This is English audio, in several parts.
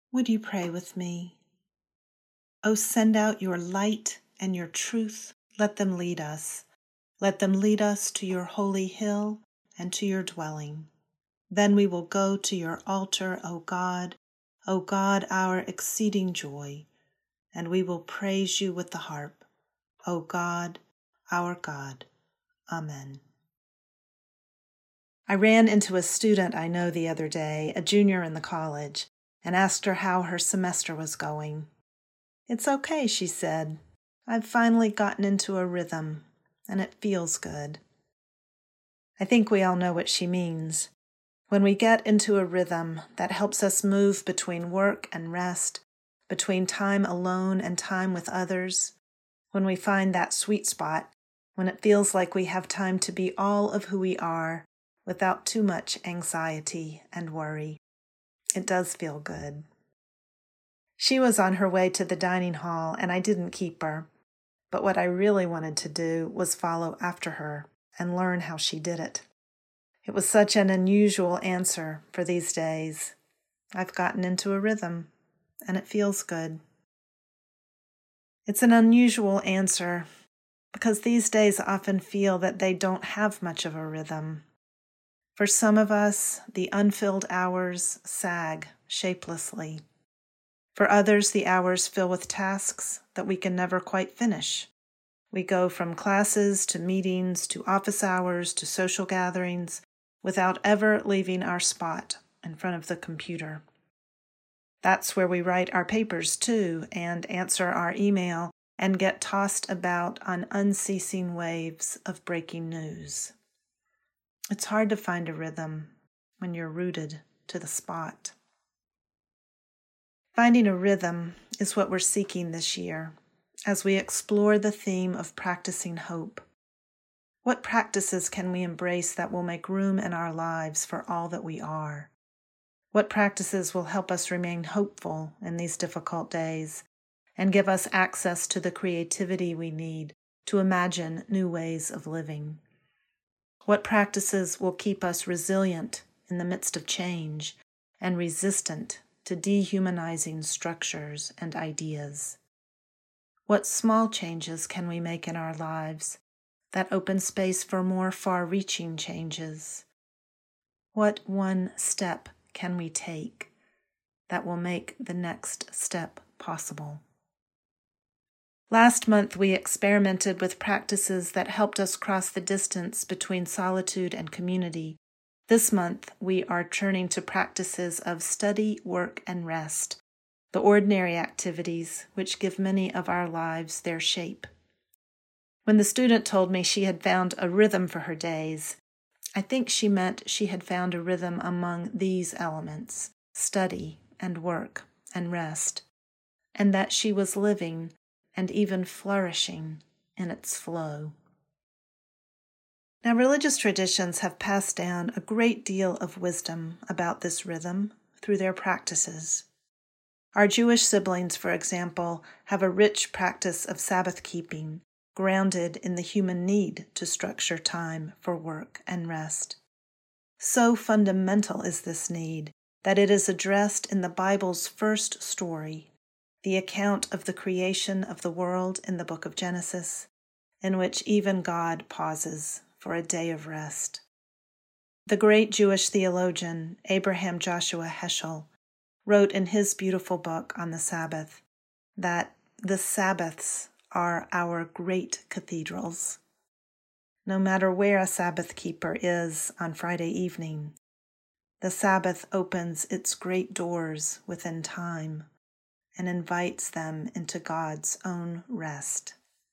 Would you pray with me? O send out your light and your truth. Let them lead us. Let them lead us to your holy hill and to your dwelling. Then we will go to your altar, O God, our exceeding joy, and we will praise you with the harp, O God, our God. Amen. I ran into a student I know the other day, a junior in the college, and asked her how her semester was going. "It's okay," she said. "I've finally gotten into a rhythm, and it feels good." I think we all know what she means. When we get into a rhythm that helps us move between work and rest, between time alone and time with others, when we find that sweet spot, when it feels like we have time to be all of who we are without too much anxiety and worry, it does feel good. She was on her way to the dining hall, and I didn't keep her. But what I really wanted to do was follow after her and learn how she did it. It was such an unusual answer for these days. I've gotten into a rhythm, and it feels good. It's an unusual answer because these days often feel that they don't have much of a rhythm. For some of us, the unfilled hours sag shapelessly. For others, the hours fill with tasks that we can never quite finish. We go from classes to meetings to office hours to social gatherings without ever leaving our spot in front of the computer. That's where we write our papers too, and answer our email and get tossed about on unceasing waves of breaking news. It's hard to find a rhythm when you're rooted to the spot. Finding a rhythm is what we're seeking this year as we explore the theme of practicing hope. What practices can we embrace that will make room in our lives for all that we are? What practices will help us remain hopeful in these difficult days and give us access to the creativity we need to imagine new ways of living? What practices will keep us resilient in the midst of change and resistant to dehumanizing structures and ideas? What small changes can we make in our lives that open space for more far-reaching changes? What one step can we take that will make the next step possible? Last month, we experimented with practices that helped us cross the distance between solitude and community. This month, we are turning to practices of study, work, and rest, the ordinary activities which give many of our lives their shape. When the student told me she had found a rhythm for her days, I think she meant she had found a rhythm among these elements: study and work and rest, and that she was living and even flourishing in its flow. Now, religious traditions have passed down a great deal of wisdom about this rhythm through their practices. Our Jewish siblings, for example, have a rich practice of Sabbath keeping, grounded in the human need to structure time for work and rest. So fundamental is this need that it is addressed in the Bible's first story, the account of the creation of the world in the book of Genesis, in which even God pauses for a day of rest. The great Jewish theologian Abraham Joshua Heschel wrote in his beautiful book on the Sabbath that the Sabbaths are our great cathedrals. No matter where a Sabbath keeper is on Friday evening, the Sabbath opens its great doors within time and invites them into God's own rest.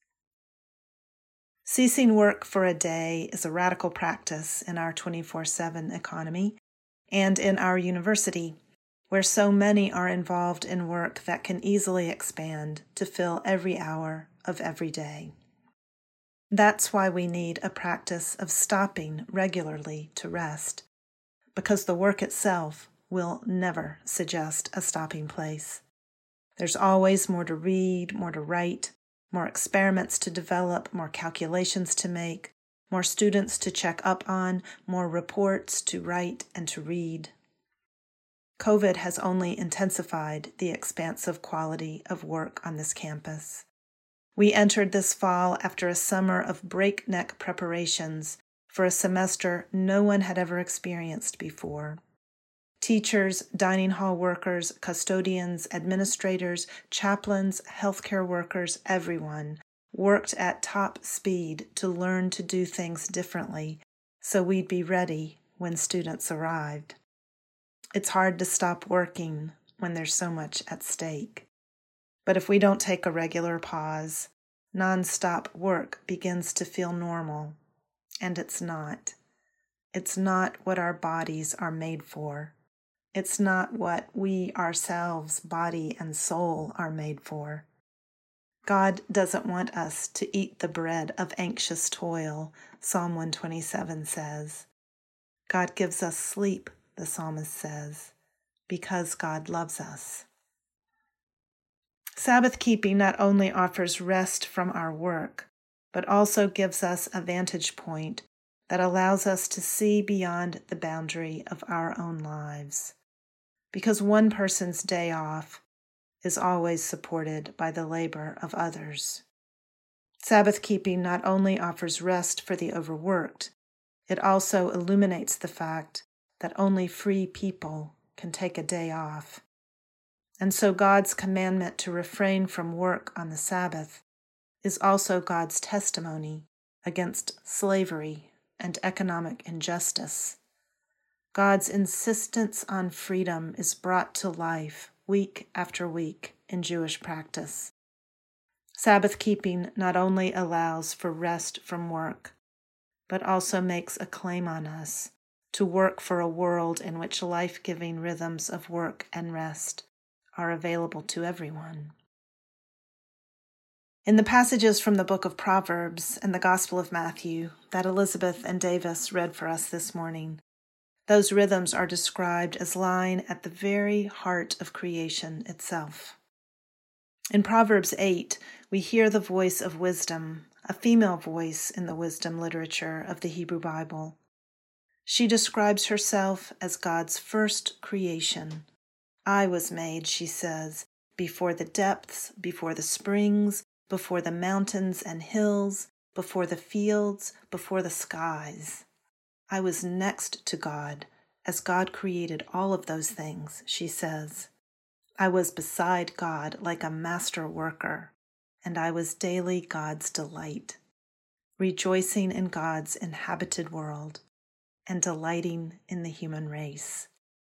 Ceasing work for a day is a radical practice in our 24/7 economy and in our university, where so many are involved in work that can easily expand to fill every hour of every day. That's why we need a practice of stopping regularly to rest, because the work itself will never suggest a stopping place. There's always more to read, more to write, more experiments to develop, more calculations to make, more students to check up on, more reports to write and to read. COVID has only intensified the expansive quality of work on this campus. We entered this fall after a summer of breakneck preparations for a semester no one had ever experienced before. Teachers, dining hall workers, custodians, administrators, chaplains, healthcare workers, everyone worked at top speed to learn to do things differently so we'd be ready when students arrived. It's hard to stop working when there's so much at stake. But if we don't take a regular pause, nonstop work begins to feel normal, and it's not. It's not what our bodies are made for. It's not what we ourselves, body and soul, are made for. God doesn't want us to eat the bread of anxious toil, Psalm 127 says. God gives us sleep, the psalmist says, because God loves us. Sabbath keeping not only offers rest from our work, but also gives us a vantage point that allows us to see beyond the boundary of our own lives. Because one person's day off is always supported by the labor of others. Sabbath keeping not only offers rest for the overworked, it also illuminates the fact that only free people can take a day off. And so God's commandment to refrain from work on the Sabbath is also God's testimony against slavery and economic injustice. God's insistence on freedom is brought to life week after week in Jewish practice. Sabbath keeping not only allows for rest from work, but also makes a claim on us to work for a world in which life-giving rhythms of work and rest are available to everyone. In the passages from the book of Proverbs and the Gospel of Matthew that Elizabeth and Davis read for us this morning, those rhythms are described as lying at the very heart of creation itself. In Proverbs 8, we hear the voice of wisdom, a female voice in the wisdom literature of the Hebrew Bible. She describes herself as God's first creation. I was made, she says, before the depths, before the springs, before the mountains and hills, before the fields, before the skies. I was next to God, as God created all of those things, she says. I was beside God like a master worker, and I was daily God's delight, rejoicing in God's inhabited world and delighting in the human race.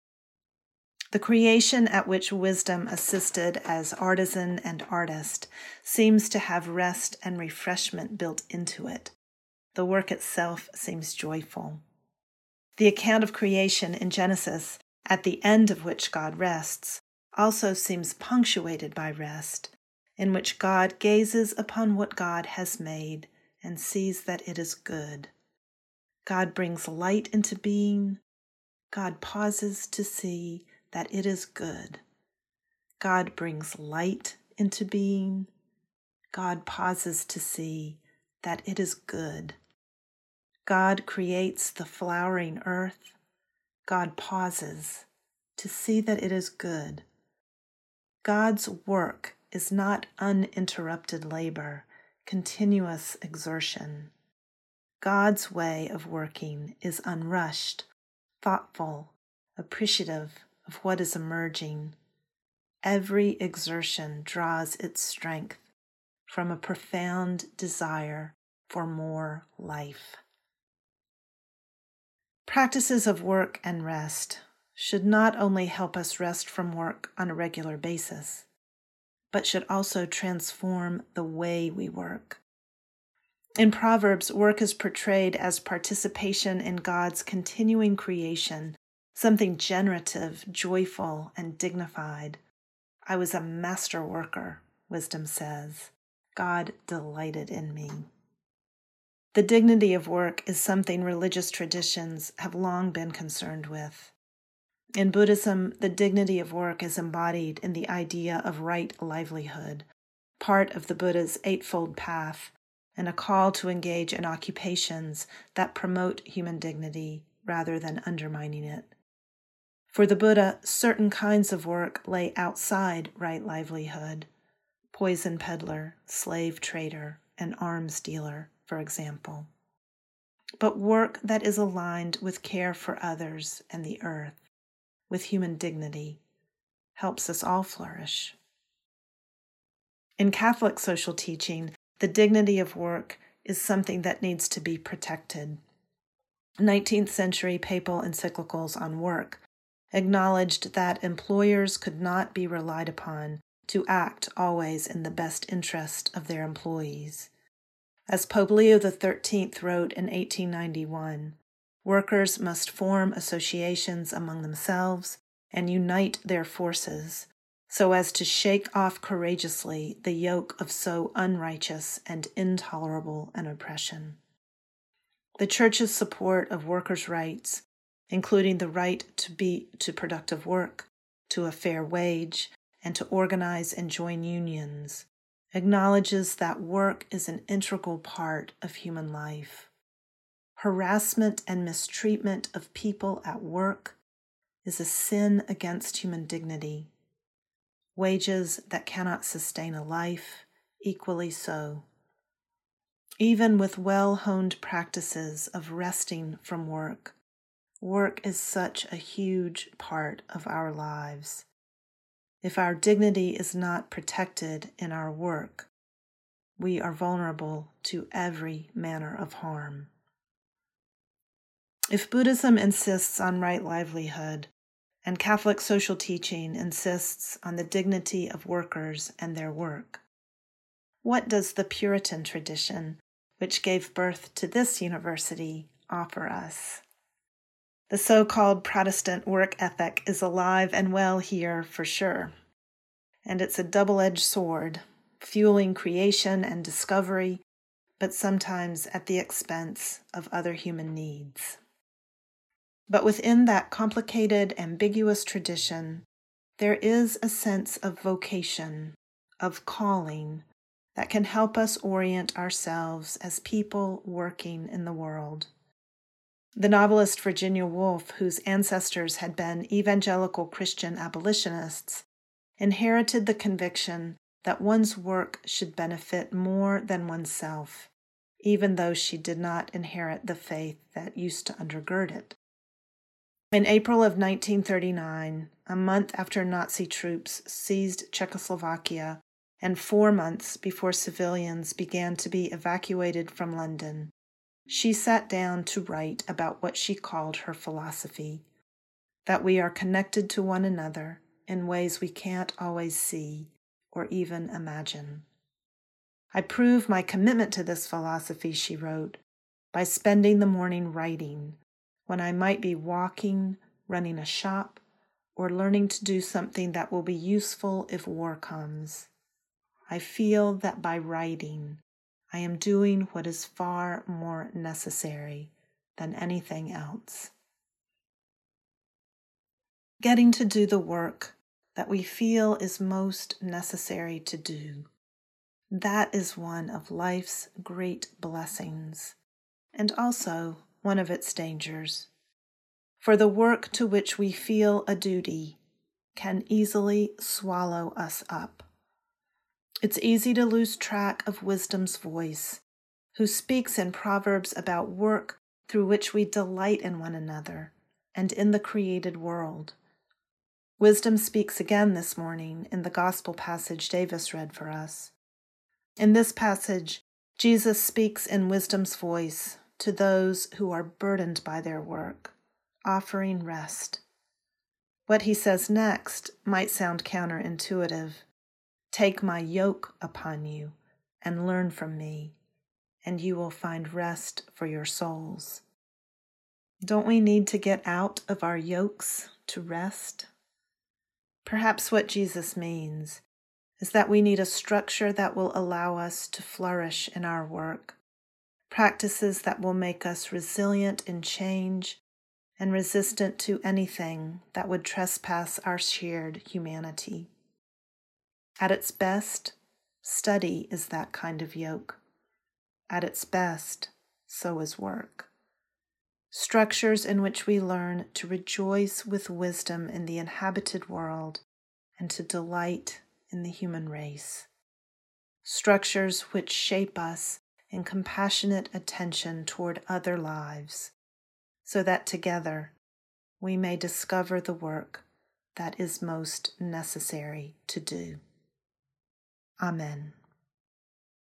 The creation at which wisdom assisted as artisan and artist seems to have rest and refreshment built into it. The work itself seems joyful. The account of creation in Genesis, at the end of which God rests, also seems punctuated by rest, in which God gazes upon what God has made and sees that it is good. God brings light into being. God pauses to see that it is good. God brings light into being. God pauses to see that it is good. God creates the flowering earth. God pauses to see that it is good. God's work is not uninterrupted labor, continuous exertion. God's way of working is unrushed, thoughtful, appreciative of what is emerging. Every exertion draws its strength from a profound desire for more life. Practices of work and rest should not only help us rest from work on a regular basis, but should also transform the way we work. In Proverbs, work is portrayed as participation in God's continuing creation, something generative, joyful, and dignified. I was a master worker, wisdom says. God delighted in me. The dignity of work is something religious traditions have long been concerned with. In Buddhism, the dignity of work is embodied in the idea of right livelihood, part of the Buddha's Eightfold Path, and a call to engage in occupations that promote human dignity rather than undermining it. For the Buddha, certain kinds of work lay outside right livelihood. Poison peddler, slave trader, and arms dealer, for example. But work that is aligned with care for others and the earth, with human dignity, helps us all flourish. In Catholic social teaching, the dignity of work is something that needs to be protected. 19th century papal encyclicals on work acknowledged that employers could not be relied upon to act always in the best interest of their employees. As Pope Leo XIII wrote in 1891, workers must form associations among themselves and unite their forces so as to shake off courageously the yoke of so unrighteous and intolerable an oppression. The Church's support of workers' rights, including the right to productive work, to a fair wage, and to organize and join unions, acknowledges that work is an integral part of human life. Harassment and mistreatment of people at work is a sin against human dignity. Wages that cannot sustain a life, equally so. Even with well-honed practices of resting from work, work is such a huge part of our lives. If our dignity is not protected in our work, we are vulnerable to every manner of harm. If Buddhism insists on right livelihood, and Catholic social teaching insists on the dignity of workers and their work, what does the Puritan tradition, which gave birth to this university, offer us? The so-called Protestant work ethic is alive and well here for sure, and it's a double-edged sword, fueling creation and discovery, but sometimes at the expense of other human needs. But within that complicated, ambiguous tradition, there is a sense of vocation, of calling, that can help us orient ourselves as people working in the world. The novelist Virginia Woolf, whose ancestors had been evangelical Christian abolitionists, inherited the conviction that one's work should benefit more than oneself, even though she did not inherit the faith that used to undergird it. In April of 1939, a month after Nazi troops seized Czechoslovakia and 4 months before civilians began to be evacuated from London, she sat down to write about what she called her philosophy, that we are connected to one another in ways we can't always see or even imagine. I prove my commitment to this philosophy, she wrote, by spending the morning writing, when I might be walking, running a shop, or learning to do something that will be useful if war comes. I feel that by writing, I am doing what is far more necessary than anything else. Getting to do the work that we feel is most necessary to do. That is one of life's great blessings, and also one of its dangers. For the work to which we feel a duty can easily swallow us up. It's easy to lose track of wisdom's voice, who speaks in Proverbs about work through which we delight in one another and in the created world. Wisdom speaks again this morning in the gospel passage Davis read for us. In this passage, Jesus speaks in wisdom's voice to those who are burdened by their work, offering rest. What he says next might sound counterintuitive. Take my yoke upon you and learn from me, and you will find rest for your souls. Don't we need to get out of our yokes to rest? Perhaps what Jesus means is that we need a structure that will allow us to flourish in our work, practices that will make us resilient in change and resistant to anything that would trespass our shared humanity. At its best, study is that kind of yoke. At its best, so is work. structures in which we learn to rejoice with wisdom in the inhabited world and to delight in the human race, structures which shape us in compassionate attention toward other lives, so that together we may discover the work that is most necessary to do. Amen.